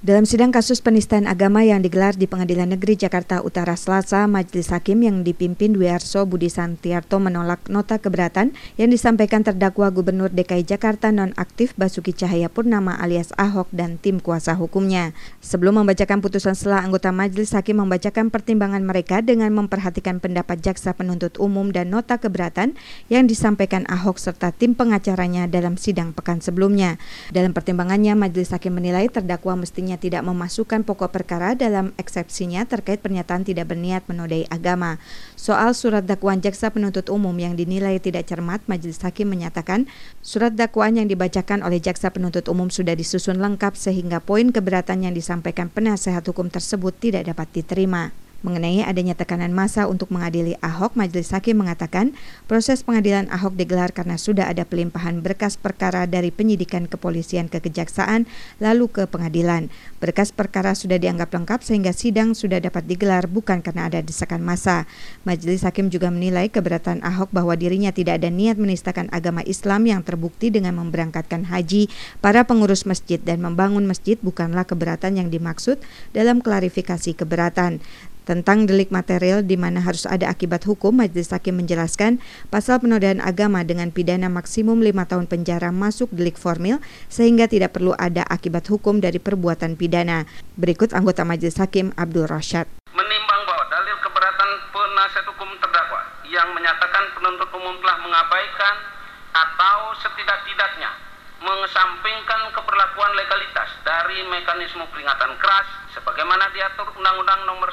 Dalam sidang kasus penistaan agama yang digelar di Pengadilan Negeri Jakarta Utara Selasa, Majelis Hakim yang dipimpin Dwi Arso Budi Santiarto menolak nota keberatan yang disampaikan terdakwa Gubernur DKI Jakarta nonaktif Basuki Cahayapurnama alias Ahok dan tim kuasa hukumnya. Sebelum membacakan putusan selah, anggota Majelis Hakim membacakan pertimbangan mereka dengan memperhatikan pendapat jaksa penuntut umum dan nota keberatan yang disampaikan Ahok serta tim pengacaranya dalam sidang pekan sebelumnya. Dalam pertimbangannya, Majelis Hakim menilai terdakwa mestinya tidak memasukkan pokok perkara dalam eksepsinya terkait pernyataan tidak berniat menodai agama. Soal surat dakwaan jaksa penuntut umum yang dinilai tidak cermat, Majelis Hakim menyatakan surat dakwaan yang dibacakan oleh jaksa penuntut umum sudah disusun lengkap sehingga poin keberatan yang disampaikan penasehat hukum tersebut tidak dapat diterima. Mengenai adanya tekanan massa untuk mengadili Ahok, Majelis Hakim mengatakan proses pengadilan Ahok digelar karena sudah ada pelimpahan berkas perkara dari penyidikan kepolisian ke kejaksaan lalu ke pengadilan. Berkas perkara sudah dianggap lengkap sehingga sidang sudah dapat digelar bukan karena ada desakan massa. Majelis Hakim juga menilai keberatan Ahok bahwa dirinya tidak ada niat menistakan agama Islam yang terbukti dengan memberangkatkan haji para pengurus masjid dan membangun masjid bukanlah keberatan yang dimaksud dalam klarifikasi keberatan. Tentang delik material di mana harus ada akibat hukum, Majelis Hakim menjelaskan pasal penodaan agama dengan pidana maksimum 5 tahun penjara masuk delik formil sehingga tidak perlu ada akibat hukum dari perbuatan pidana. Berikut anggota Majelis Hakim Abdul Rashad. Menimbang bahwa dalil keberatan penasihat hukum terdakwa yang menyatakan penuntut umum telah mengabaikan atau setidak-tidaknya mengesampingkan keberlakuan legalitas dari mekanisme peringatan keras sebagaimana diatur Undang-Undang Nomor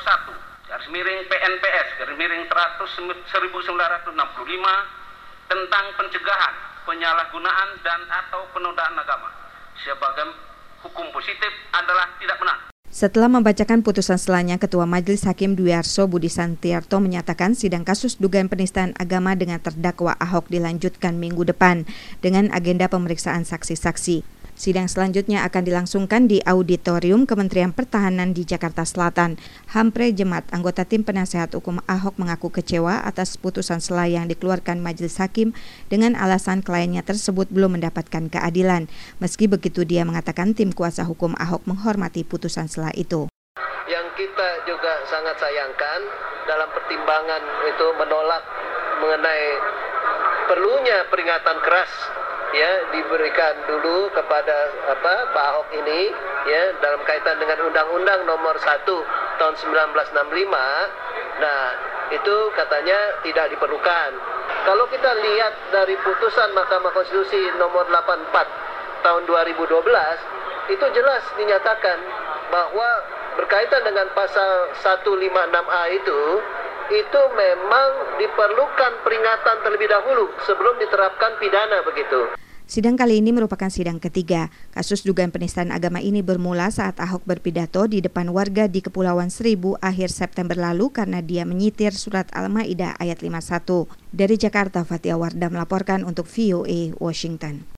1/PNPS/1965 tentang pencegahan penyalahgunaan dan atau penodaan agama sebagai hukum positif adalah tidak benar. Setelah membacakan putusan selanya, Ketua Majelis Hakim Dwi Arso Budi Santiarto menyatakan sidang kasus dugaan penistaan agama dengan terdakwa Ahok dilanjutkan minggu depan dengan agenda pemeriksaan saksi-saksi. Sidang selanjutnya akan dilangsungkan di Auditorium Kementerian Pertahanan di Jakarta Selatan. Hampre Jemat, anggota tim penasehat hukum Ahok, mengaku kecewa atas putusan selah yang dikeluarkan Majelis Hakim dengan alasan kliennya tersebut belum mendapatkan keadilan. Meski begitu, dia mengatakan tim kuasa hukum Ahok menghormati putusan selah itu. Yang kita juga sangat sayangkan dalam pertimbangan itu menolak mengenai perlunya peringatan keras diberikan dulu kepada Pak Ahok ini dalam kaitan dengan Undang-Undang Nomor 1 tahun 1965. Nah, itu katanya tidak diperlukan. Kalau kita lihat dari putusan Mahkamah Konstitusi Nomor 84 tahun 2012, itu jelas dinyatakan bahwa berkaitan dengan pasal 156A itu memang diperlukan peringatan terlebih dahulu sebelum diterapkan pidana begitu. Sidang kali ini merupakan sidang ketiga. Kasus dugaan penistaan agama ini bermula saat Ahok berpidato di depan warga di Kepulauan Seribu akhir September lalu karena dia menyitir surat Al-Maidah ayat 51. Dari Jakarta, Fatia Wardah melaporkan untuk VOA Washington.